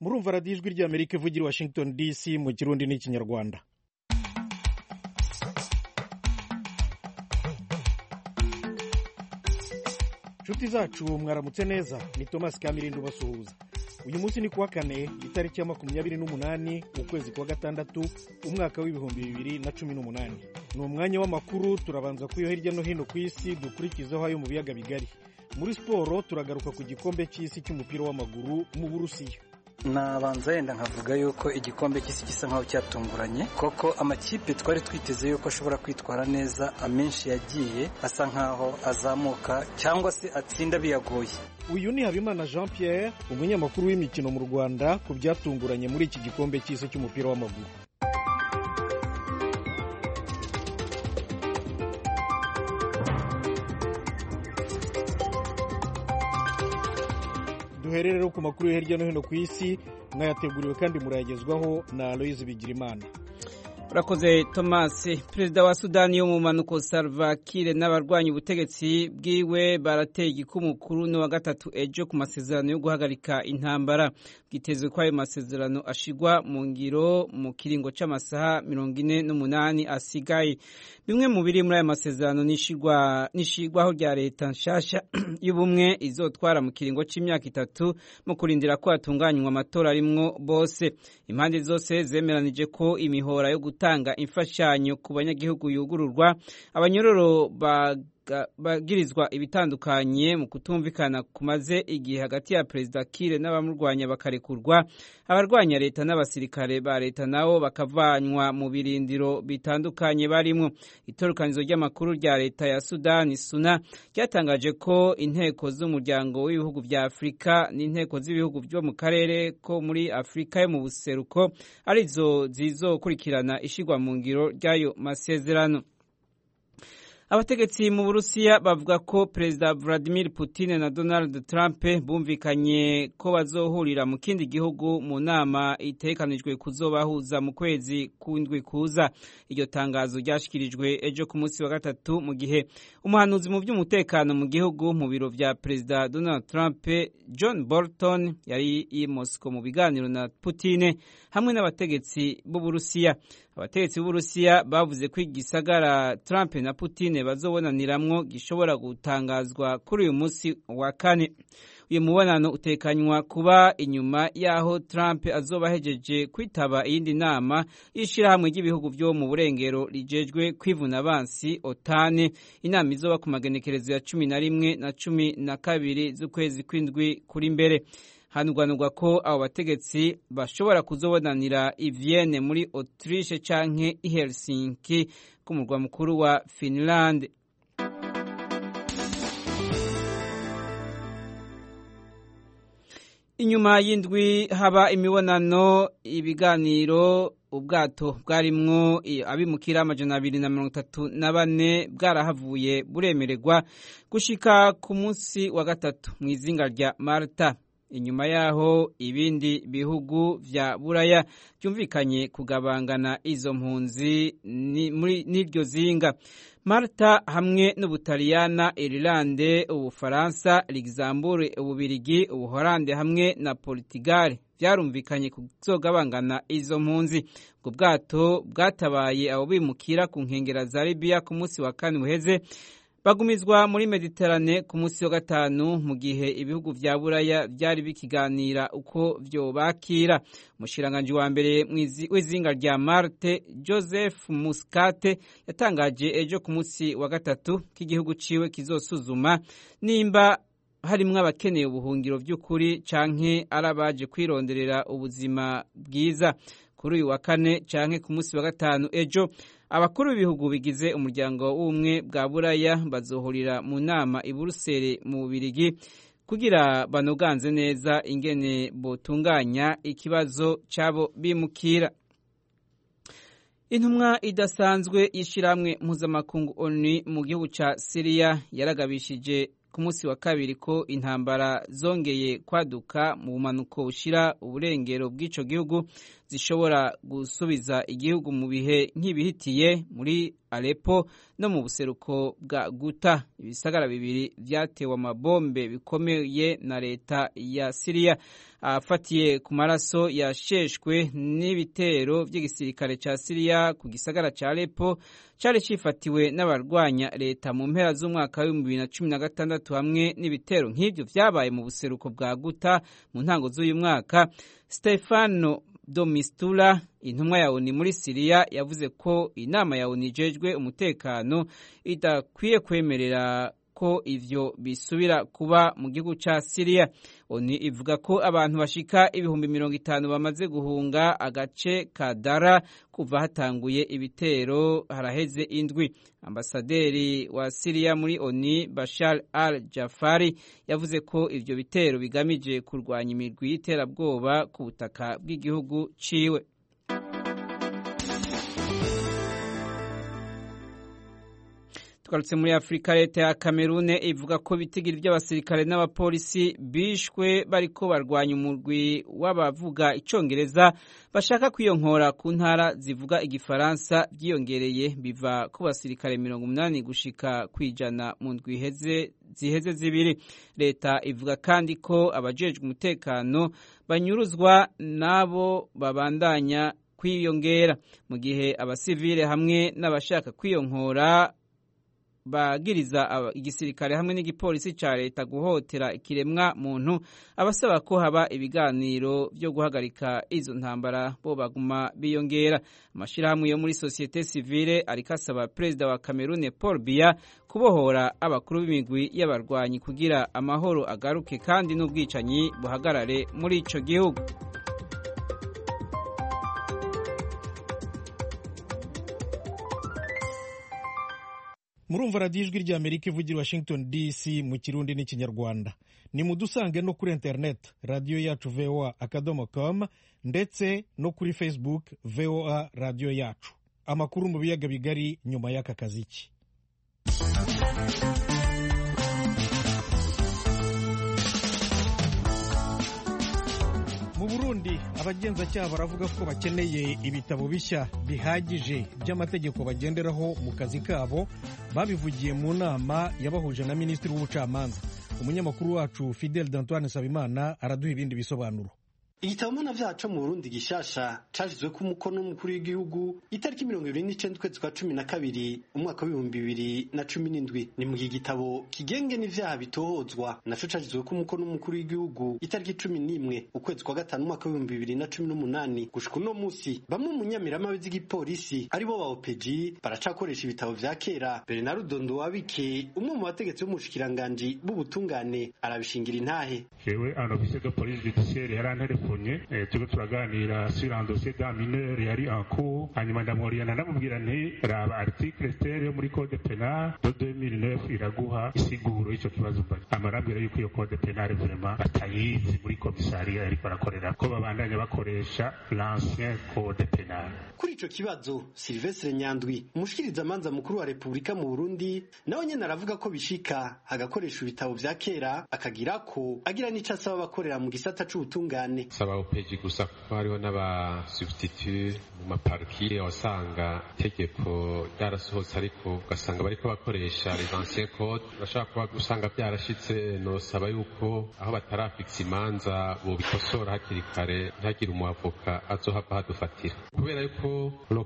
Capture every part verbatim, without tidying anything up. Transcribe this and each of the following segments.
murumva radiyo ijwi ry'Amerika ivugira i Washington D C mu Kirundi n'Ikinyarwanda. Nshuti zacu mwaramutse neza, ni Thomas Kamirindo basuhuza. Uyu munsi ni kuwa kane itariki ya makumyabiri n'umunani ukwezi kwa gatandatu umwaka w'ibihumbi bibiri na cumi n'umunani. Ni umwanya w'amakuru, turabanza kuyo hirya no hino ku isi dukurikizaho ayo mu biyaga bigari. Muri siporo turagaruka ku gikombe cy'isi cy'umupira w'amaguru mu Burusiya. Nabanza yenda nkavuga yuko igikombe cy'isi gisa nkaho cyatunguranye, koko amakipe twari twiteze yuko ashobora kwitwara neza amenshi yagiye asa nkaho azamuka cyangwa se atsinda biyagoye. Uyu ni Habimana Jean Pierre, umunyamakuru w'imikino mu Rwanda, ku byatunguranye muri iki gikombe cy'isi cy'umupira w'amaguru. Duherere ku makuru hirya no hino ku isi, mwayateguriwe kandi murayagezwaho na Aloise Bigirimana. Urakoze Thomas. Perezida wa Sudani yo mu manuko Salva Kiir n'abarwanya ubutegetsi bwiwe barateye igikumukuru no wa gatatu ejo ku masezerano yo guhagarika intambara. Gitezwe ko ayo masezerano ashigwa mu ngiro mu kiringo c'amasaha mirongo ine n'umunani asigaye. Bimwe mu biri muri ayo masezerano nishigwa nishigwaho rya leta nshasha y'ubumwe izotwara mu kiringo c'imyaka itatu mu kurindira ko atunganywa amatora arimwo bose. Impande zose zemeranije ko imihora yo gutanga imfashanyo ku banyagihugu yugururwa, abanyororo bagirizwa ibitandukanye mu kutumvikana kumaze igihe hagati ya Perezida Kiir n'abamurwanya bakarekurwa, abarwanya leta n'abasirikare ba leta nabo bakavanywa mu birindiro bitandukanye barimo. Itorukanizo ry'amakuru rya leta ya Sudani Suna ryatangaje ko inteko z'umuryango w'ibihugu vya Afrika n'inteko z'ibihugu byo mu karere ko muri Afrika yo mu buseruko arizo zizokurikirana ishigwa mu ngiro ry'ayo masezerano. Abategetsi mu Burusiya bavuga ko Perezida Vladimir Putin na Donald Trump bumvikanye ko bazohurira mu kindi gihugu mu nama itekanijwe kuzobahuza mu kwezi k'indwi kuza. Iryo tangazo ryashikirijwe ejo ku munsi wa gatatu mu gihe umuhanuzi mu by'umutekano mu gihugu mu biro vya Perezida Donald Trump John Bolton yari i Moscow mu biganiro na Putin hamwe n'abategetsi b'u Burusiya. Abategetsi b'Uburusiya bavuze ko igisagara Trump na Putin bazobonaniramwo gishobora gutangazwa kuri uyu munsi wa kane. Uyu mubonano utekanywa kuba inyuma yaho Trump azoba ahejeje kwitaba iyindi nama y'ishirahamwe ry'ibihugu byo mu burengero rijejwe kwivuna abansi OTAN. Inama izoba ku magenekerezo ya cumi na rimwe na cumi na kabiri z'ukwezi kw'indwi kuri mbere. Hanugwanugwa ko abo bategetsi bashobora kuzobonanira i Vienne muri Autriche canke i Helsinki ku murwa mukuru wa Finland. Inyuma y'indwi haba imibonano, ibiganiro, ubwato bwarimwo abimukira amajana abiri na mirongo itatu na bane bwarahavuye buremererwa gushika ku munsi wa gatatu mu izinga rya Malta. Inyuma yaho ibindi bihugu vya Buraya byumvikanye kugabangana izo mpunzi muri n'iryo zinga. Malta hamwe n'Ubutaliyana, Irlande, Ubufaransa, Luxembourg, Ububirigi, Ubuholande hamwe na Portugal byarumvikanye kuzogabangana izo mpunzi. Ubwo bwato bwatabaye abo bimukira ku nkengera za Libya ku munsi wa kane uheze, bagumizwa muri Mediterane ku munsi wa gatanu mu gihe ibihugu vya Buraya byari bikiganira uko vyo bakira. Umushiranganje wa mbere w'izinga rya Marte Joseph Muscat yatangaje ejo ku munsi wa gatatu k'igihugu ciwe kizosuzuma nimba harimwo abakeneye ubuhungiro vy'ukuri canke arabaje kwironderera ubuzima bwiza. Kuri uyu wa kane canke ku munsi wa gatanu ejo, abakuru b'ibihugu bigize umuryango w'ubumwe bwa Buraya bazohurira mu nama i Buruseli mu Bubiligi kugira banoganze neza ingene botunganya ikibazo cabo bimukira. Intumwa idasanzwe y'ishiramwe mpuzamakungu O N U mu gihugu ca Syria yaragabishije ku munsi wa kabiri ko intambara zongeye kwaduka mu bumanuko bushira uburengero bw'ico gihugu zishobora gusubiza igihugu mu bihe nk'ibihitiye muri Aleppo no mu buseruko bwa Guta. Ibisagara bibiri vyatewe amabombe bikomeye na leta ya Syria afatiye ku maraso yasheshwe n'ibitero vy'igisirikare ca Syria ku gisagara ca Aleppo cari cifatiwe n'abarwanya leta mu mpera z'umwaka wa bibiri na cumi na gatandatu hamwe n'ibitero nk'ivyo vyabaye mu buseruko bwa Guta mu ntango z'uyu mwaka. Stefano Domistula, intumwa ya ONU muri Syria, yavuze ko inama ya ONU ijejwe umutekano idakwiye kwemerera ko ivyo bisubira kuba mu gihugu ca Syria. ONU ivuga ko abantu bashika ibihumbi mirongo itanu bamaze guhunga agace ka Dara kuva hatanguye ibitero haraheze indwi. Ambasaderi wa Syria muri ONU Bashar al-Jafari yavuze ko ivyo bitero bigamije kurwanya imirwi y'iterabwoba ku butaka bw'igihugu ciwe. Tugarutse muri Afrika, leta ya Kamerune ivuga ko bitigiri by'abasirikare n'abapolisi bishwe bariko barwanya umurwi w'abavuga icongereza bashaka kwiyonkora ku ntara zivuga igifaransa byiyongereye biva ku basirikare mirongo umunani gushika kwijana mu ndwi iheze ziheze zibiri. Leta ivuga kandi ko abajejwe umutekano banyuruzwa nabo babandanya kwiyongera mu gihe abasivile hamwe n'abashaka kwiyonkora bagiriza igisirikare hamwe n'igipolisi ca leta guhotera ikiremwa muntu. Abasaba ko haba ibiganiro byo guhagarika izo ntambara bo baguma biyongera. Amashirahamwe yo muri societe civile ariko asaba perezida wa Cameroon Paul Biya kubohora abakuru b'imigwi y'abarwanyi kugira amahoro agaruke kandi n'ubwicanyi buhagarare muri ico gihugu. Murumva radiyo ijwi ry'Amerika ivugira Washington D C mu Kirundi n'Ikinyarwanda. Ni mudusange no kuri internet radio yacu V O A akadomo com ndetse no kuri Facebook V O A radio yacu. Amakuru mu biyaga bigari nyuma y'aka kaziki. Mu Burundi abagenzacyaha baravuga ko bakeneye ibitabo bishya bihagije by'amategeko bagenderaho mu kazi kabo. Babivugiye mu nama yabahuje na Minisitiri w'Ubucamanza. Umunyamakuru wacu Fidel D'Antoine Sabimana araduha ibindi bisobanuro. Igitabo mpanavyaha co mu Burundi gishasha cashizwe ku mukono w'umukuru w'igihugu itariki mirongo ibiri n'icenda ukwezi kwa cumi na kabiri umwaka w'ibihumbi bibiri na cumi n'indwi. Ni mu gitabo kigenge n'ivyaha bitohozwa naco cashizwe ku mukono w'umukuru w'igihugu itariki cumi n'imwe ukwezi kwa gatanu umwaka w'ibihumbi bibiri na cumi n'umunani. Gushika uno musi bamwe mu nyamiramabi z'igipolisi aribo ba O P G baracakoresha ibitabo vya kera. Bernard Ndowabike, umwe mu bategetsi b'umushikiranganji b'ubutungane, arabishingira intahe. Jewe un officier de police judiciaire yarantere Eh, tuko turaganira sur un dossier d'un mineur yari en cours, hanyuma ndamworiana ndamubwira nti raba article stereo muri code penal de deux mille neuf iraguha isiguro ico kibazo mba amarambira yuko iyo code penal vraiment batayizi muri komisariya ariko barakorera ko babandanya bakoresha l'ancien code penal. Kuri ico kibazo Sylvestre Nyandwi, umushikiriza manza mukuru wa Republika mu Burundi, nawe nyene aravuga ko bishika agakoresha ibitabo vya kera akagira ko agira n'ico asaba bakorera mu gisata c'ubutungane. Saba O P G gusa kuko hariho n'aba substitute mu maparkire wasanga tegeko ryarasohotse ariko ugasanga bariko bakoresha les anciens codes. Bashaka kuba gusanga byarashitse, no saba yuko aho batarafixa imanza bo bikosora hakiri kare ntagire umuavoka azohava hadufatira, kubera yuko lo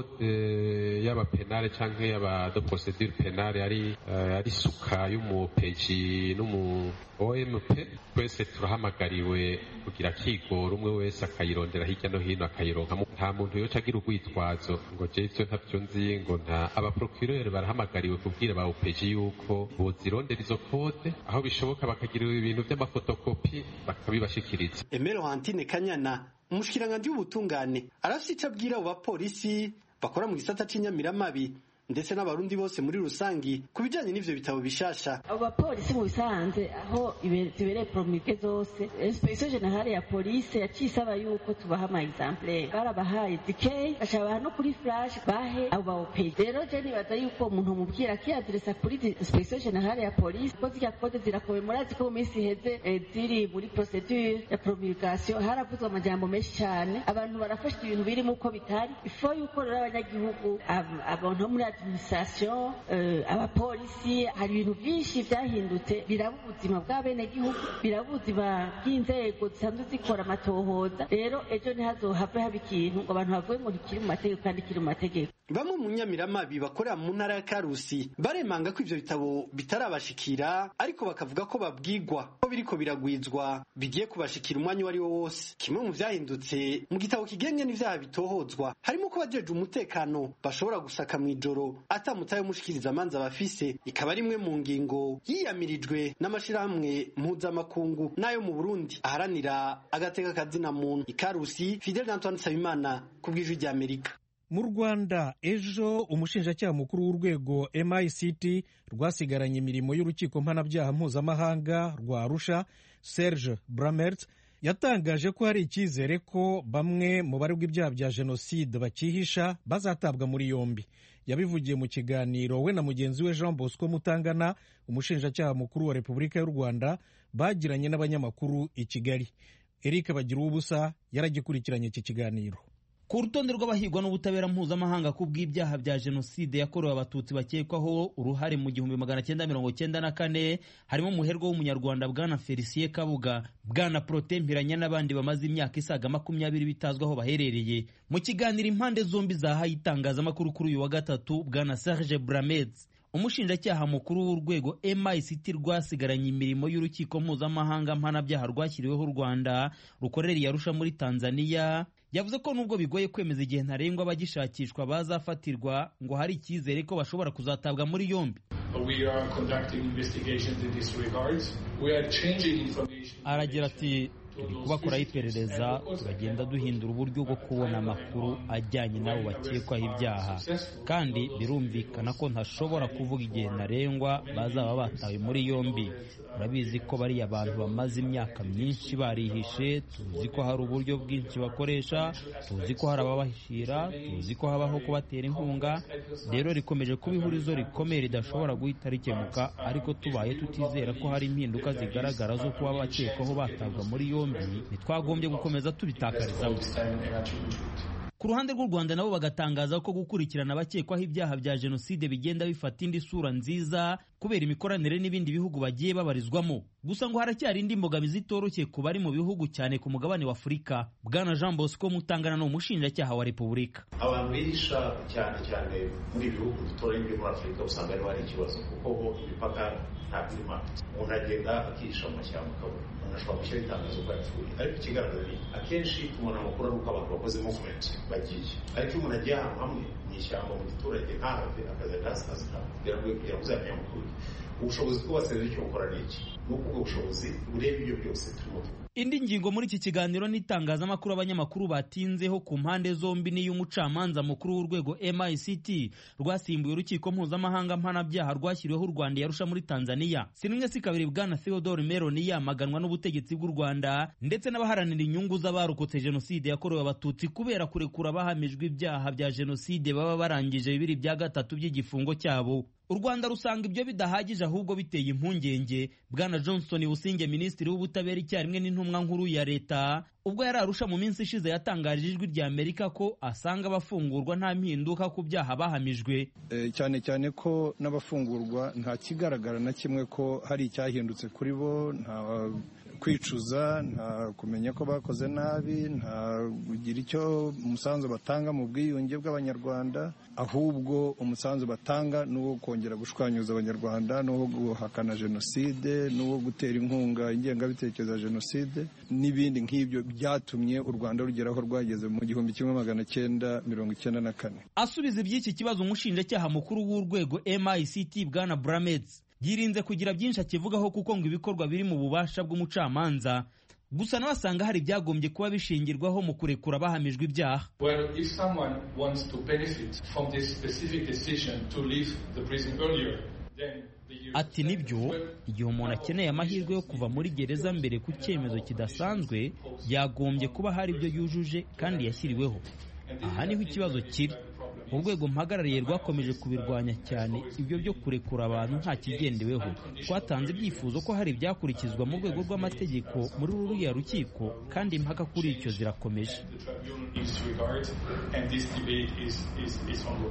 code y'aba penale canke y'aba de procédure penale ari uh, ari suka y'umu O P G n'umu O M P. Twese turahamagariwe kugira kigoro umwe wese akayirondera hirya no hino akayironka. Nta muntu yoca agira urwitwazo ngo je ivyo ntavyo nzi, ngo nta abaprocureur barahamagariwe kubwira ba O P G yuko bozirondera izo code, aho bishoboka bakagira ibintu by'amafotokopi bakabibashikiriza. Emero Hantine Kanyana, umushikiranganje w'ubutungane, arafite ico abwira abo bapolisi bakora mu gisata c'inyamiramabi ndetse n'abarundi bose muri rusangi kubijanye n'ivyo bitabo bishasha. Abo bapolisi mu bisanze aho zibereye promulgué zose, Inspection Generale ya Police yacisaba yuko tubaha ama exemple, barabahaye dikey ashaba no kuri flash bahe abo ba O P G. Rero je nibaza yuko umuntu mubwira ki adressa kuri Inspection Generale ya Police ko zika code zirakowe murazi ko mu minsi heze ziri muri procedure ya promulgation, haravuzwe amajambo menshi cyane, abantu barafashe ibintu biri mu ko bitari. Ifo yuko rero abanyagihugu abantu muri administration abapolisi hari ibintu byinshi byahindutse biraba ubuzima bw'abenegihugu biraba ubuzima bw'inzego zisanzwe zikora amatohoza rero ejo ntihazohave haba ikintu ngo abantu bavuge ngo ntikiri mu mategeko kandi kiri mu mategeko. Bamwe mu nyamiramabi bakorera mu ntara ya Karusi baremanga ko ivyo bitabo bitarabashikira ariko bakavuga ko babwigwa ko biriko biragwizwa bigiye kubashikira umwanya wari wo wose. Kimwe mu vyahindutse mu gitabo kigenye n'ivyaha bitohozwa harimo ko bajeje umutekano bashobora gusaka mw'ijoro atamutaye mushikiriza amanza bafise, ikaba rimwe mu ngingo yiyamirijwe n'amashirahamwe mpuzamakungu nayo mu Burundi aharanira agateka kazina muntu. Ikarusi, Fidel Antoine Sabimana kubw'ijwi rya Amerika. Mu Rwanda ejo umushinjacyaha mukuru w'urwego M I C T rwasigaranye imirimo y'urukiko mpanabyaha mpuzamahanga rwa Arusha Serge Bramert yatangaje ko hari icyizere ko bamwe mu baregwa ibyaha bya jenoside bakihisha bazatabwa muri yombi. Yabivugiye mu kiganiro we na mugenzi we Jean Bosco Mutangana umushinjacyaha mukuru wa Repubulika y'u Rwanda bagiranye n'abanyamakuru i Kigali. Eric Bagiruwubusa yaragikurikiranye iki kiganiro. Ku rutonde rw'abahigwa n'ubutabera mpuzamahanga ku bw'ibyaha bya jenoside yakorewe abatutsi bakekwaho uruhare mu gihumbi magana cyenda mirongo cyenda na kane harimo umuherwe w'umunyarwanda bwana Felicien Kabuga, bwana Protais Mpiranya n'abandi bamaze imyaka isaga makumyabiri bitazwi aho baherereye. Mu kiganiro impande zombi zahaye itangazamakuru kuri uyu wa gatatu, bwana Serge Bramert umushinjacyaha mukuru w'urwego M I C T rwasigaranye imirimo y'urukiko mpuzamahanga mpanabyaha rwashyiriweho u Rwanda rukorera i Arusha muri Tanzania yavuze ko nubwo bigoye kwemeza igihe ntarengwa abagishakishwa bazafatirwa ngo hari icyizere ko bashobora kuzatabwa muri yombi. Aragira ati turi kubakoraho iperereza turagenda duhindura uburyo bwo kubona amakuru ajyanye n'abo bakekwaho ibyaha kandi birumvikana ko ntashobora kuvuga igihe ntarengwa bazaba batawe muri yombi. Urabizi ko bari abantu bamaze imyaka myinshi barihishe, tuzi ko hari uburyo bwinshi bakoresha, tuzi ko hari ababahishira, tuzi ko habaho kubatera inkunga. Rero rikomeje kuba ihurizo rikomeye ridashobora guhita rikemuka, ariko tubaye tutizera ko hari impinduka zigaragara zo kuba bakekwaho batabwa muri yombi ntitwagombye gukomeza tubitakarizamo. Ku ruhande rw'u Rwanda nabo bagatangaza ko gukurikirana abakekwaho ibyaha bya jenoside bigenda bifata indi sura nziza kubera imikoranire n'ibindi bihugu bagiye babarizwamo. Gusa ngo haracyari indi mbogamizi itoroshye ku bari mu bihugu cyane ku mugabane wa Afurika. Bwana Jean Bosco Mutangana ni umushinjacyaha wa Repubulika. Abantu bihisha cyane cyane muri bihugu dutoranye muri Afurika usanga ari wari ikibazo kuko ho imipaka nta birima. Umuntu agenda akihisha mu mashyamba kabura. Umuntu ashobora gushyira itangazo ko yapfuye. Ariko ikigaragara ni akenshi tubona amakuru ari uko abantu bakoze movement bagiye. Ariko umuntu agiye ahantu hamwe mu ishyamba mu giturage ntahave akaza gasi biragoye kugira ngo uzamenye amakuru. Ubushobozi bw'abaserivisi icyo bukora ni iki? Ni uko ubwo bushobozi bureba ibyo byose turimo. Indi ngingo muri iki kiganiro n'itangazamakuru abanyamakuru batinzeho ku mpande zombi ni y'umucamanza mukuru w'urwego M I C T rwasimbuye urukiko mpuzamahanga mpanabyaha rwashyiriweho u Rwanda yarusha muri Tanzania. Sinimwe si kabiri bwana Theodore Meron yamaganwa n'ubutegetsi bw'u Rwanda ndetse n'abaharanira inyungu z'abarokotse jenoside yakorewe abatutsi kubera kurekura bahamijwe ibyaha bya jenoside baba barangije bibiri bya gatatu by'igifungo cyabo. U Rwanda rusanga ibyo bidahagije ahubwo biteye impungenge. Bwana Johnson Businge, minisitiri w'ubutabera icyarimwe n'intumwa nkuru ya leta, ubwo yari Arusha mu minsi ishize yatangarije ijwi rya Amerika ko asanga abafungurwa nta mpinduka ku byaha bahamijwe. E, cyane cyane ko n'abafungurwa nta kigaragara na kimwe ko hari icyahindutse kuri bo, nta kwicuza, nta kumenya ko bakoze nabi, nta kugira icyo umusanzu batanga mu bwiyunge bw'abanyarwanda, ahubwo umusanzu batanga n'uwo kongera gushwanyuza abanyarwanda, n'uwo guhakana jenoside, n'uwo gutera inkunga ingengabitekerezo ya jenoside n'ibindi nk'ibyo byatumye u Rwanda rugeraho rwageze mu gihumbi kimwe magana cyenda mirongo icyenda na kane. Asubiza iby'iki kibazo umushinjacyaha mukuru w'urwego M I C T bwana Bramert yirinze kugira byinshi akivugaho kuko ngo ibikorwa biri mu bubasha bw'umucamanza. Gusa n'abasanga hari byagombye kuba bishingirwaho mu kurekura bahamijwe ibyaha. Well, if someone wants to benefit from this specific decision to leave the prison earlier, then ati nibyo, igihe umuntu akeneye amahirwe yo kuva muri gereza mbere ku cyemezo kidasanzwe yagombye kuba hari ibyo yujuje kandi yashyiriweho. Aha niho ikibazo kiri. Urwego mpagarariye rwakomeje kubirwanya cyane ibyo byo kurekura abantu nta kigendeweho. Twatanze ibyifuzo ko hari ibyakurikizwa mu rwego rw'amategeko muri ruriya rukiko kandi impaka kuri icyo zirakomeje.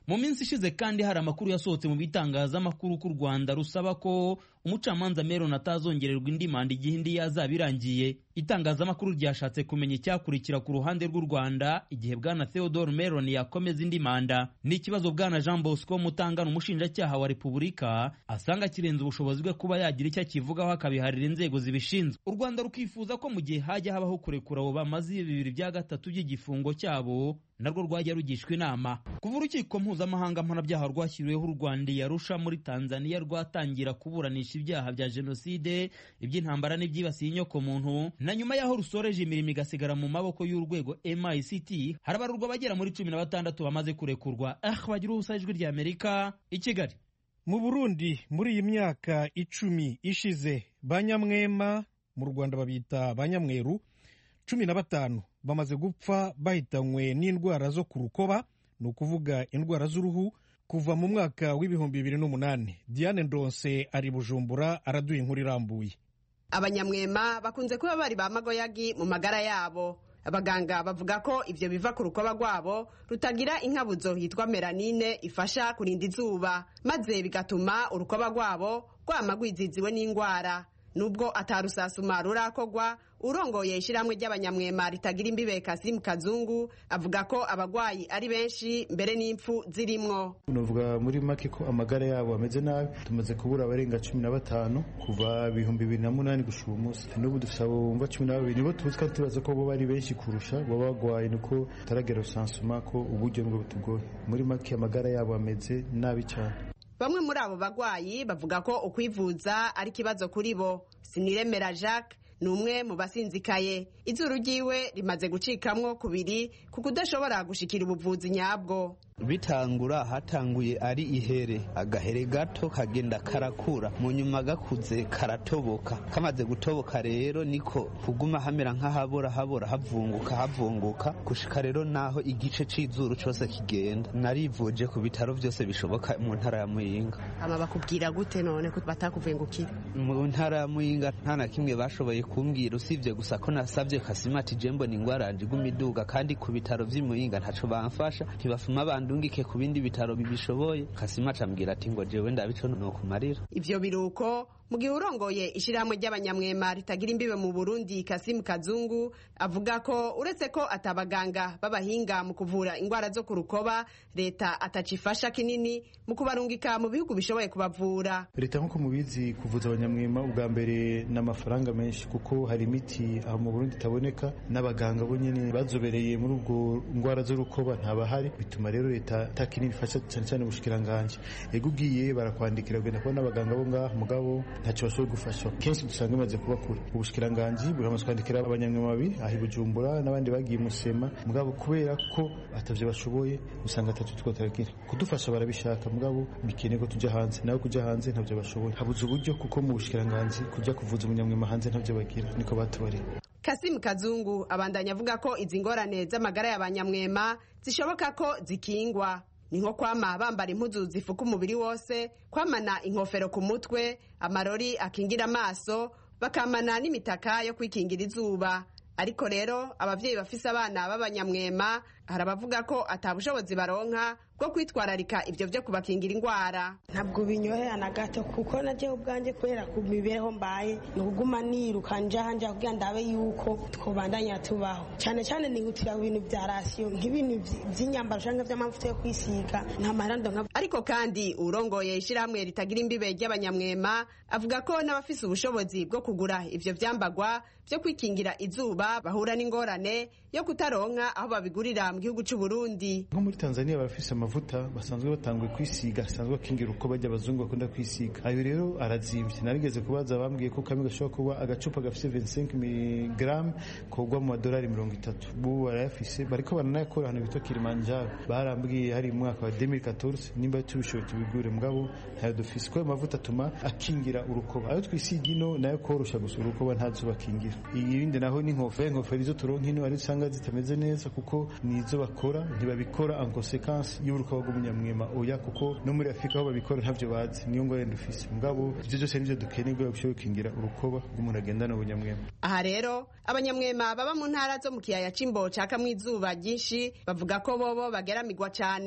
Mu minsi ishize kandi hari amakuru yasohotse mu bitangazamakuru ko u Rwanda rusaba ko umucamanza Meron atazongererwa indi manda igihe indi yazaba irangiye. Itangazamakuru ryashatse kumenya icyakurikira ku ruhande rw'u Rwanda igihe bwana Theodore Meron yakomeza indi manda. Ni ikibazo bwana Jean Bosco Mutangana, umushinjacyaha wa Repubulika, asanga kirenze ubushobozi bwe kuba yagira icyo akivugaho akabiharira inzego zibishinzwe. U Rwanda rukifuza ko mu gihe hajya habaho kurekura abo bamaze bibiri bya gatatu by'igifungo cyabo narwo rwajya rugishwa inama. Kuva urukiko mpuzamahanga mpanabyaha rwashyiriweho u Rwanda Arusha muri Tanzania rwatangira kuburanisha ibyaha bya jenoside, iby'intambara n'ibyibasiye inyoko muntu, na nyuma yaho rusoreje imirimo igasigara mu maboko y'urwego M I C T, harabarurwa bagera muri cumi na batandatu bamaze kurekurwa. Ah, bagira ubusa ijwi rya Amerika i Kigali. Mu Burundi muri iyi myaka icumi ishize Banyamwema, mu Rwanda babita Banyamweru, cumi na batanu bamaze gupfa bahitanywe n'indwara zo ku rukoba, ni ukuvuga indwara z'uruhu, kuva mu mwaka w'ibihumbi bibiri n'umunani. Diane Ndonse ari Bujumbura araduha inkuru irambuye. Abanyamwema bakunze kuba bari ba magoyagi mu magara yabo. Abaganga bavuga ko ivyo biva ku rukoba rwabo rutagira inkabuzo yitwa melanine ifasha kurinda izuba, maze bigatuma urukoba rwabo rwama rwiziziwe n'indwara. Nubwo atarusasuma rurakogwa, urongoye ishiramwe ry'Abanyamwema ritagira imbibe Kasimu Kazungu avuga ko abagwayi ari benshi mbere n'impfu zirimwo. Nuvuga muri make ko amagara yabo ameze nabi, tumaze kubura abarenga cumi na batanu kuva ibihumbi bibiri na munani gushika umunsi. N'ubu dufite umva cumi na babiri nibo tuzika tubaza ko bo bari benshi kurusha bo bagwaye, nuko taragera usansuma ko uburyo bwo butugoye. Muri make amagara yabo ameze nabi cyane. Bamwe muri abo bagwayi bavuga ko ukwivuza ari kibazo kuri bo. Siniremera Jacques ni umwe mu basinzikaye, izuru ryiwe rimaze gucikamwo kubiri kuko udashobora gushikira ubuvuzi nyabwo. Bitangura hatanguye ari ihere, agahere gato kagenda karakura, mu nyuma gakuze karatoboka. Kamaze gutoboka rero niko kuguma hamera nk'ahabora habora havunguka havunguka gushika rero naho igice c'izuru cyose kigenda. Narivuje ku bitaro byose bishoboka mu ntara ya Muyinga. Ama bakubwira gute none ko batakuvengukira? Mu ntara ya Muyinga nta na kimwe bashoboye kumbwira usibye gusa ko nasabye Kasimati Jembo ni ngwara njigumiduga, kandi ku bitaro vy'Imuyinga ntaco bamfasha, ntibafuma ndungike ku bindi bitaro bibishoboye. Kasimati ambwira ati ngo jewe ndabico no kumarira. Ivyo biruko mu gihe urongoye ishiramwe ry'Abanyamwema ritagira imbibe mu Burundi Kasimu Kazungu avuga ko uretse ko atabaganga babahinga mu kuvura indwara zo ku rukoba, leta atacifasha kinini mu kubarungika mu bihugu bishoboye kubavura. Leta nko mubizi kuvuza Abanyamwema ubwa mbere n'amafaranga menshi, kuko hari imiti aho mu Burundi itaboneka, n'abaganga bo nyene bazobereye muri ubwo ndwara zo rukoba ntabahari, bituma rero leta takinini ifasha cyane cyane ubushikiranganje. Ego ugiye barakwandikira ugenda kubona abaganga bo ngaho mugabo ntacyo bashoboye gufasha. Kenshi dusanga bimaze kuba kure. Ubushikiranganje buramaze kwandikira Abanyamwema babiri aho Bujumbura n'abandi bagiye Musema, mugabo kubera ko atavyo bashoboye usanga atatu twotaragira kudufasha. Barabishaka mugabo bikeneye ko tujya hanze, nawe kujya hanze ntavyo bashoboye, habuze uburyo kuko mu bushikiranganje kujya kuvuza Umunyamwema hanze ntavyo bagira, niko batubari. Kasimu Kazungu abandanya avuga ko izi ngorane z'amagara y'Abanyamwema zishoboka ko zikingwa. Ni nko kwama bambara impuzu zifuka umubiri wose, kwamana inkofero ku mutwe, amarori akingira amaso, bakamana n'imitaka yo kwikingira izuba. Ariko rero abavyeyi bafise abana b'Abanyamwema harabavuga ko atabushobozi baronka bwo kwitwararika ivyo vyo kubakingira indwara. Ntabwo binyohera na gato kuko naje ubwanje kwera ku mibereho mbaye nuguma niruka nja hanja kugira ndabe yuko twobandanya tubaho. Cyane cyane nihutira ibintu bya rasiyo nk'ibintu by'inyambaro canke vy'amavuta yo kwisiga nta marando nka. Ariko kandi urongoye ishiramwe ritagira imbibe ry'Abanyamwema avuga ko n'abafise ubushobozi bwo kugura ivyo vyambagwa vyo kwikingira izuba bahura n'ingorane yo kutaronka aho babigurira mu gihugu cy'u Burundi. Nko muri Tanzania barafise amavuta basanzwe batanguye kwisiga, asanzwe akingira uko bajya abazungu bakunda kwisiga. Ayo rero arazimvye. Narigeze kubaza bambwiye ko kamwe gashobora kuba agacupa gafise vingt-cinq milligrammes kogwa mu madolari mirongo itatu. Bu barayafise bariko baranayakora hano bita Kilimanjaro. Barambwiye hari mu mwaka wa deux mille quatorze nimba tubishoboye tubigure, mugabo ntayo dufise ko amavuta atuma akingira urukoba. Ayo twisiga ino nayo korosha gusa urukoba ntazo bakingira. Ibindi naho ni nkofero nkofero izo turonka ino ari usanga zitameze neza kuko nizo bakora, ntibabikora en conséquence y'urukoba rw'Umunyamwema oya, kuko no muri Afrika aho babikora ntavyo bazi. Niyo ngorane dufise, mugabo ivyo byose nivyo dukeneye bwo gushoboye gukingira urukoba rw'umuntu agendana n'Ubunyamwema. Aha rero Abanyamwema baba mu ntara zo mu kiyaya c'Imbo caka mu izuba ryinshi bavuga ko bobo bageramirwa cyane.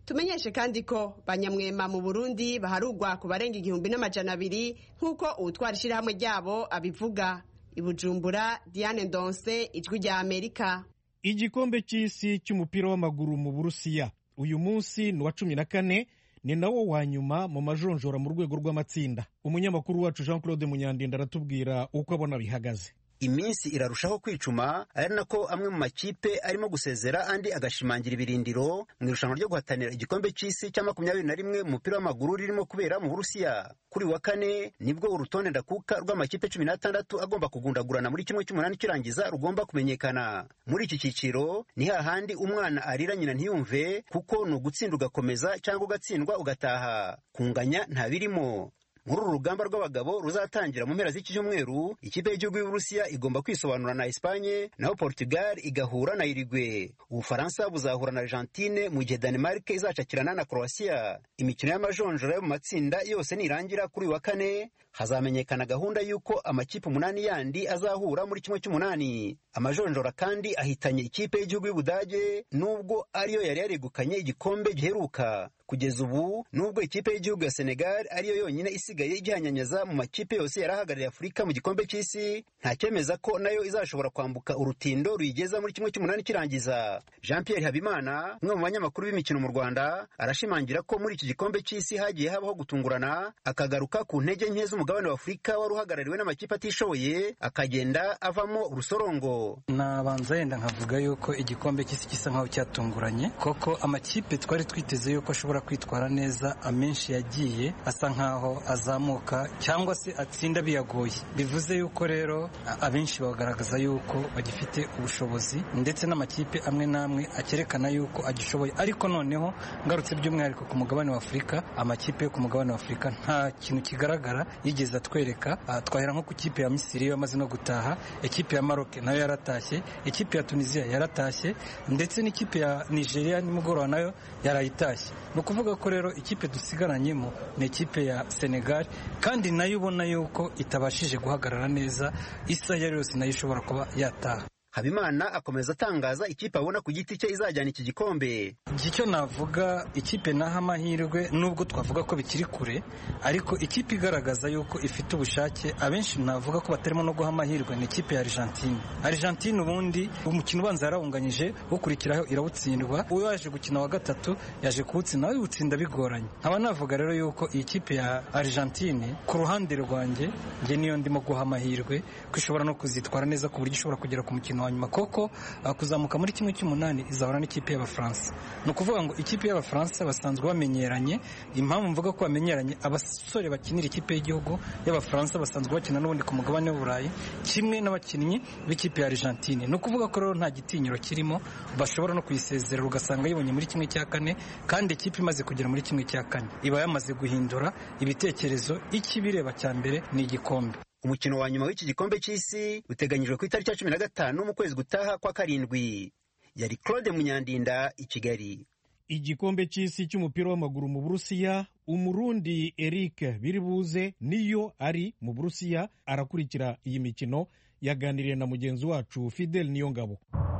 tumenyeshe kandi ko banyamwema mu Burundi baharugwa ku barenga igihumbi n'amajana abiri nk'uko uwutwara ishirahamwe ryabo abivuga. I Bujumbura, Diane Ndonse, Ijwi rya Amerika. Igikombe cy'isi cy'umupira w'amaguru mu Burusiya uyu munsi ni wa cumi na kane, ni nawo wa nyuma mu majonjora mu rwego rw'amatsinda. Umunyamakuru wacu Jean Claude Munyandinda aratubwira uko abona bihagaze. Iminsi irarushaho kwicuma, ari nako amwe mu makipe arimo gusezera andi agashimangira ibirindiro mu irushanwa ryo guhatanira igikombe cy'isi cya makumyabiri na rimwe mu mupira w'amaguru ririmo kubera mu Burusiya. Kuri wa kane nibwo urutonde ndakuka rw'amakipe cumi n'atandatu agomba kugundagurana muri kimwe cy'umunani kirangiza rugomba kumenyekana. Muri iki cyiciro ni hahandi umwana arira nyina ntiyumve, kuko ni ugutsinda ugakomeza cyangwa ugatsindwa ugataha. Kunganya nta birimo. Muri uru rugamba rw'abagabo ruzatangira mu mpera z'iki cyumweru, ikipe y'igihugu y'Uburusiya igomba kwisobanura na Espagne, naho Portugal igahura na Uruguay. Ubufaransa buzahura na Argentine, mu gihe Denmark izacakirana na Croatia. Imikino y'amajonjora yo mu matsinda yose nirangira kuri wa kane, hazamenyekana gahunda y'uko amakipe umunani yandi azahura muri kimwe cy'umunani. Amajonjora kandi ahitanye ikipe y'igihugu y'Ubudage, nubwo ariyo yari yaregukanye igikombe giheruka. Kugeza ubu nubwo ikipe y'igihugu ya Senegal ariyo yonyine isigaye igihanyanyaza mu makipe yose yarahagarariye Afurika mu gikombe cy'isi, nta cyemeza ko nayo izashobora kwambuka urutindo ruyigeza muri kimwe cy'umunani kirangiza. Jean Pierre Habimana, umwe mu banyamakuru b'imikino mu Rwanda, arashimangira ko muri iki gikombe cy'isi hagiye habaho gutungurana, akagaruka ku ntege nke z'umugabane wa Afurika wari uhagarariwe n'amakipe atishoboye, akagenda avamo urusorongo. Nabanza yenda nkavuga yuko igikombe cy'isi gisa nkaho cyatunguranye, koko amakipe twari twiteze yuko ashobora kwitwara neza amenshi yagiye asa nkaho azamuka cyangwa se atsinda biyagoye. Bivuze yuko rero abenshi bagaragaza yuko bagifite ubushobozi, ndetse n'amakipe amwe namwe akerekana yuko agishoboye. Ariko noneho ngarutse by'umwihariko ku mugabane wa Afurika, amakipe yo ku mugabane wa Afurika nta kintu kigaragara yigeze atwereka. Twahera nko ku kipe ya Misiri yamaze no gutaha, ikipe ya Maroc nayo yaratashye, ikipe ya Tunisia yaratashye, ndetse n'ikipe ya Nigeria nimugoroba nayo yarayitashye. Nukuvuga ko rero ikipe dusigaranyemo ni ikipe ya Senegal, kandi nayo ubona yuko itabashije guhagarara neza, isa yari yose nayo ishobora kuba yataha. Habimana akomeza atangaza ikipe abona ku giti cye izajyana iki gikombe. Icyo navuga, ikipe naha amahirwe nubwo twavuga ko bikiri kure, ariko ikipe igaragaza yuko ifite ubushake, abenshi navuga ko batarimo no guha amahirwe, ni ikipe ya Argentine. Argentine ubundi umukino ubanza yarawunganyije, ukurikiraho irawutsindwa, uwo yaje gukina wa gatatu yaje kuwutsinda, nawe iwutsinda bigoranye. Nkaba navuga rero yuko iyi kipe ya Argentine ku ruhande rwanjye nge niyo ndimo guha amahirwe ko ishobora no kuzitwara neza ku buryo ishobora kugera ku mukino hanyuma, koko kuzamuka muri kimwe cy'umunani izahora n'ikipe y'Abafaransa. Ni ukuvuga ngo ikipe y'Abafaransa basanzwe bamenyeranye. Impamvu mvuga ko bamenyeranye, abasore bakinira ikipe y'igihugu y'Abafaransa basanzwe bakina n'ubundi ku mugabane w'Uburayi, kimwe n'abakinnyi b'ikipe ya Argentine. Ni ukuvuga ko rero nta gitinyiro kirimo, bashobora no kuyisezerera ugasanga yibonye muri kimwe cya kane, kandi ikipe imaze kugera muri kimwe cya kane iba yamaze guhindura ibitekerezo. Ikibireba cya mbere ni igikombe. Umukino wa nyuma w'iki gikombe cy'isi uteganyijwe ku itariki ya cumi na gatanu mu kwezi gutaha kwa karindwi. Yari Claude Munyandinda, i Kigali. Igikombe cy'isi cy'umupira w'amaguru mu Burusiya, Umurundi Eric Biribuze niyo ari mu Burusiya arakurikira iyi mikino, yaganiriye na mugenzi wacu Fidel Niyongabo.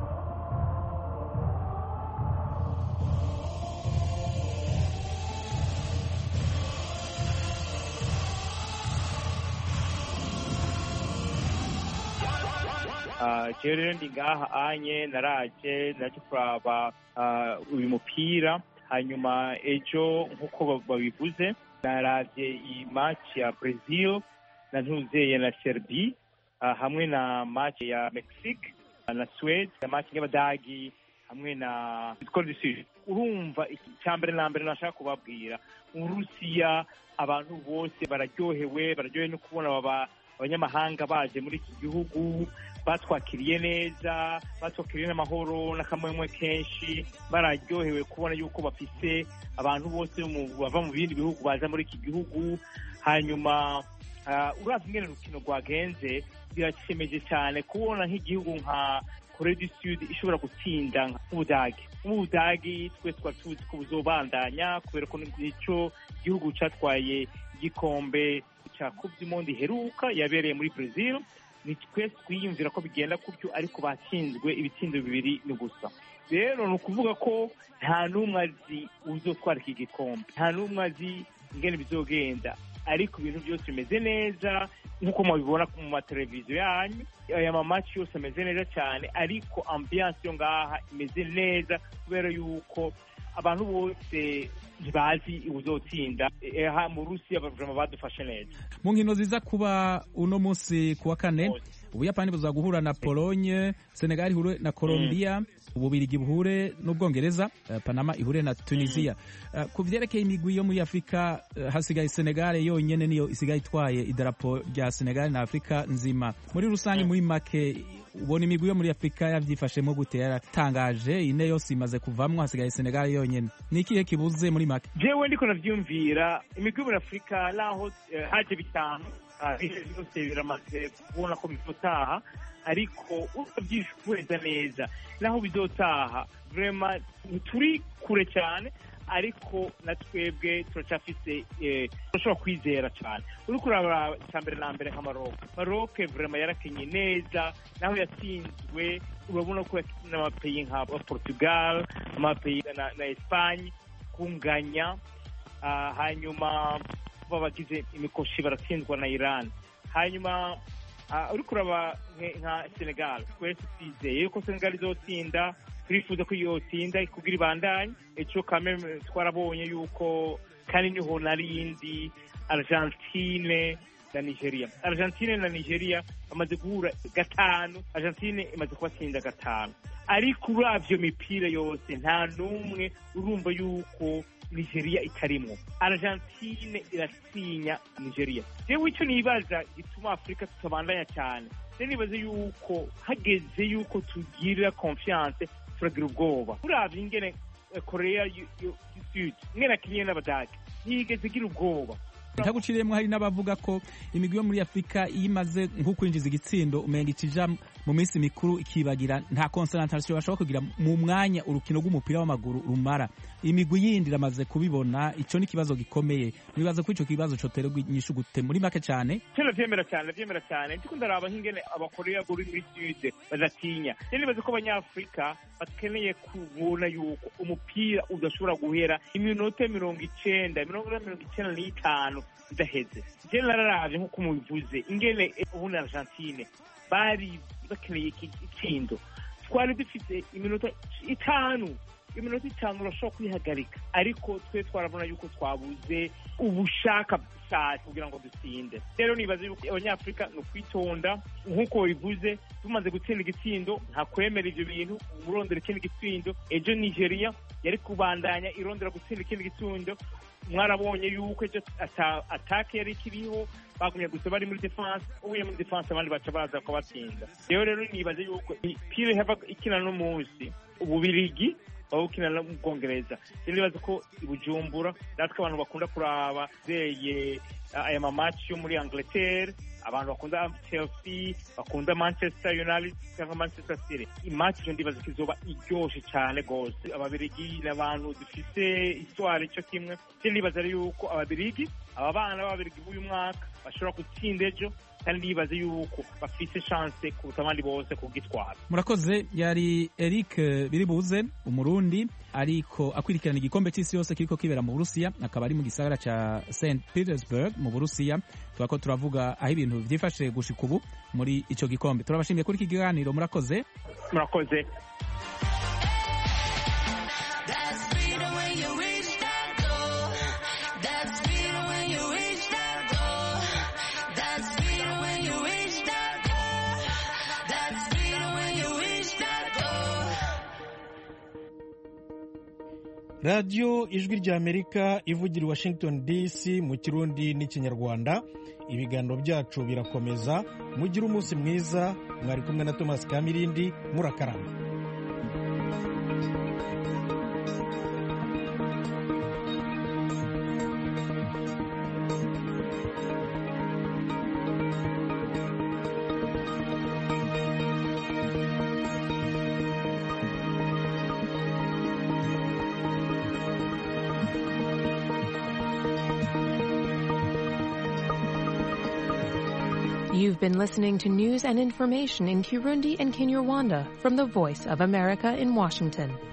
Rero ndi ngaha anye naraje naje kuraba uyu mupira, hanyuma ejo nk'uko babivuze naravye iyi match ya Brazil na ntuzeye na Serbia, hamwe na match ya Mexique na Sweden, na match y'Abadagi hamwe na Cote d'Ivoire. Urumva icyambere na mbere nashaka kubabwira, Urusiya abantu bose bararyohewe, bararyohewe no kubona baba abanyamahanga baje muri iki gihugu, batwakiriye neza, batwakiriye n'amahoro n'akamwemwe kenshi, bararyohewe kubona yuko bafise abantu bose bava mu bindi bihugu baza muri iki gihugu. Hanyuma uh, uravye ingene urukino rwagenze, birashemeje cyane kubona nk'igihugu nka Korea du Sud ishobora gutsinda nk'Ubudagi. Ubudagi twese twari tuzi ko buzobandanya kubera ko nico gihugu catwaye igikombe ca Coupe du Monde iheruka yabereye muri Brazil. Ni twese twiyumvira ko bigenda kutyo, ariko batsinzwe ibitsindo bibiri n'ubusa. rero ni ukuvuga ko nta n'umwe azi uzotwara iki gikombe, nta n'umwe azi ingene bizogenda, ariko ibintu byose bimeze neza nk'uko mubibona mu mateleviziyo yanyu. Aya mamaci yose ameze neza cyane, ariko ambiance yo ngaha imeze neza kubera yuko abantu bose ntibazi uzotsinda. Aha mu Rusiya abajama badufashe neza. Mu nkino ziza kuba uno munsi kuwa kane, Ubuyapani buzaguhura na Pologne, Senegal ihure na Colombia, mm. Ububirigi buhure n'Ubwongereza, uh, Panama ihure na Tunisia. Mm. Uh, ku vyerekeye imigwi yo muri Afrika, uh, hasigaye Senegal yonyene niyo isigaye itwaye idarapo rya Senegal na Afrika nzima. Muri rusange, mm. muri make ubona imigwi yo muri Afrika yavyifashemo gute? Yaratangaje, ine yose imaze kuvamwo, hasigaye Senegal yonyene. Ni ikihe kibuze muri make? Jewe ndiko navyumvira imigwi yo muri Afrika naho uh, haje bitanu byose biramaze kubona ko bizotaha, ariko utabyishweza neza naho bizotaha vrema ntituri kure cyane, ariko natwebwe turacafise turashobora kwizera cyane. uri kuraba cyambere na mbere nka Maroc Maroc vrema yarakenye neza, naho yatsinzwe urabona ko n'amapeyi nka Portugal, amapeyi na, na Espagne kunganya. Uh, hanyuma bagize imikoshi baratsindwa na Iran. Hanyuma uh, uri kuraba nka Senegal, twese twizeye yuko Senegal izotsinda, turifuza ko yotsinda kugira ibandanye. Ejo kame twarabonye yuko kandi niho narindi Argentine na Nigeria. Argentine na Nigeria bamaze guhura gatanu, Argentine imaze kubatsinda gatanu, ariko uravyo mipira yose nta numwe urumva yuko Nigeria itarimo. Argentine irasinya Nigeria. Jewe icyo nibaza gituma Afrika tutabandanya cyane, nibaza yuko hageze yuko tugira confiance, turagira ubwoba. Uravye ingene Korea du Sud ngena kinye n'Abadage ntigeze gira ubwoba. Ntaguciriyemwe hari n'abavuga ko imigwi yo muri Afrika imaze nko kwinjiza igitsindo umenga ikija mu minsi mikuru ikibagira, nta concentration bashobora kugira mu mwanya urukino rw'umupira w'amaguru rumara. Imigwi yindi iramaze kubibona, ico ni kibazo gikomeye. Nibaza ko ico kibazo coterwa inyishu gute muri make cyane. Cyane vyemera cyane vyemera cyane ndiko ndaraba hingene abakorea buri muri Sud bazatinya. Nibaza ko abanyafrika bakeneye kubona yuko umupira udashobora guhera iminota mirongo icenda mirongo icenda n'itanu idaheze. Je nararavye nkuko mubivuze ingene ubu na Argentine bari bakeneye ikindo, twari dufite iminota itanu iminota itanu urashobora kwihagarika, ariko twe twarabona yuko twabuze ubushaka cyane kugira ngo dutsinde. Rero nibaze yuko abanyafrika no kwitonda nkuko bivuze, tumaze gutsinda igitsindo nta kwemera ivyo bintu, umurondera ikindi gitsindo. Ejo Nigeria yari kubandanya irondera gutsinda ikindi gitsindo, mwarabonye yuko ejo atake yari kiriho, bagumye gusa bari muri defense, ubuye muri defense abandi baca baza ko batsinda. Rero rero nibaze yuko pire hava ikina no munsi Ububirigi bawukina no mu Bwongereza. Nibaze ko ibujumbura natwe abantu bakunda kuraba zeye aya mamaci yo muri Angleterre, abantu bakunda Chelsea, bakunda Manchester United cyangwa Manchester City. Imatch yo ndibaza kizoba iryoshe cyane gose. Ababirigi n'abantu dufise histoire cyo kimwe. Nibaza yuko ababirigi aba bana b'ababirigi b'uyu mwaka bashobora gutsinda ejo, kandi nibaza yuko bafise chance kuruta abandi bose kugitwara. Murakoze. Yari Eric Biribuze, umurundi ariko akwirikirana igikombe cy'isi yose kiriko kibera mu Burusiya, akaba ari mu gisagara ca Saint Petersburg mu Burusiya. Twako turavuga aho ibintu vyifashe gushika ubu muri ico gikombe. Turabashimiye kuri iki kiganiro. Murakoze. Murakoze. radiyo ijwi ry'Amerika ivugira i Washington D C mu Kirundi n'Ikinyarwanda. Ibiganiro byacu birakomeza. Mugire umunsi mwiza. Mwari kumwe na Thomas Kamirindi. Murakarama. You've been listening to news and information in Kirundi and Kinyarwanda from the Voice of America in Washington.